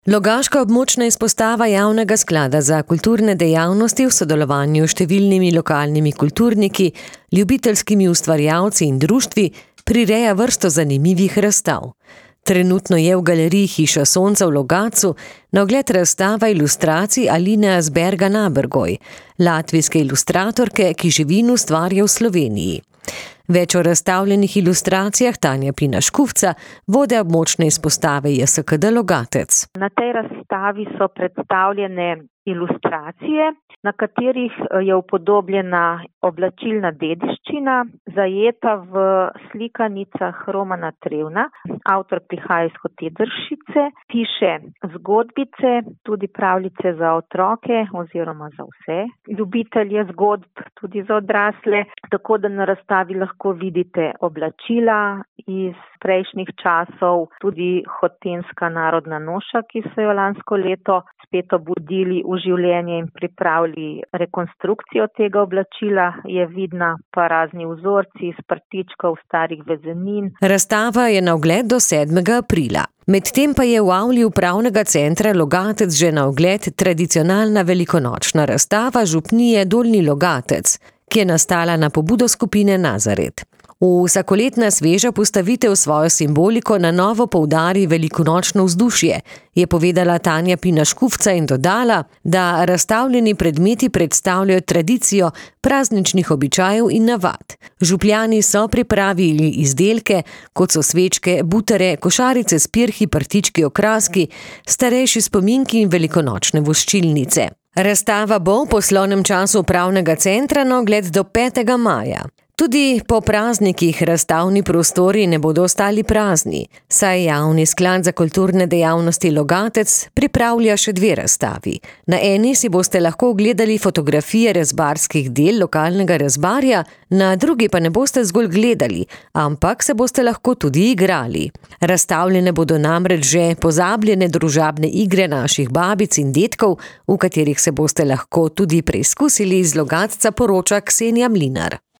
Logaška območna izpostava Javnega sklada za kulturne dejavnosti v sodelovanju s številnimi lokalnimi kulturniki, ljubiteljskimi ustvarjalci in društvi prireja vrsto zanimivih razstav. Trenutno je v galeriji Hiša sonca v Logatcu na ogled razstava ilustracij Aline Asberga-Nabergoj, latvijske ilustratorke, ki živi in ustvarja v Sloveniji. Več o razstavljenih ilustracijah Tanja Pina-Škufca, vodja območne izpostave JSKD Logatec. Na tej razstavi so predstavljene ilustracije, na katerih je upodobljena oblačilna dediščina, zajeta v slikanicah Romana Trevna. Avtor prihaja iz Hotedršice, piše zgodbice, tudi pravljice za otroke oziroma za vse ljubitelje zgodb, tudi za odrasle. Tako da na razstavi lahko vidite oblačila iz prejšnjih časov, tudi hotenska narodna noša, ki so jo lansko leto spet obudili v življenje in pripravili rekonstrukcijo tega oblačila, je vidna pa razni vzorci iz prtičkov, starih vezenin. Razstava je na ogled do 7. aprila. Medtem pa je v avli upravnega centra Logatec že na ogled tradicionalna velikonočna razstava župnije Dolnji Logatec, ki je nastala na pobudo skupine Nazaret. Vsakoletna sveža postavitev svojo simboliko na novo poudari velikonočno vzdušje, je povedala Tanja Pina-Škufca in dodala, da razstavljeni predmeti predstavljajo tradicijo prazničnih običajev in navad. Župljani so pripravili izdelke, kot so svečke, butare, košarice s pirhi, prtički, okraski, starejši spominki in velikonočne voščilnice. Razstava bo v poslovnem času upravnega centra na ogled do 5. maja. Tudi po praznikih razstavni prostori ne bodo ostali prazni, saj Javni sklad za kulturne dejavnosti Logatec pripravlja še 2 razstavi. Na eni si boste lahko ogledali fotografije rezbarskih del lokalnega rezbarja, na drugi pa ne boste zgolj gledali, ampak se boste lahko tudi igrali. Razstavljene bodo namreč že pozabljene družabne igre naših babic in dedkov, v katerih se boste lahko tudi preizkusili. Iz Logatca poroča Ksenija Mlinar.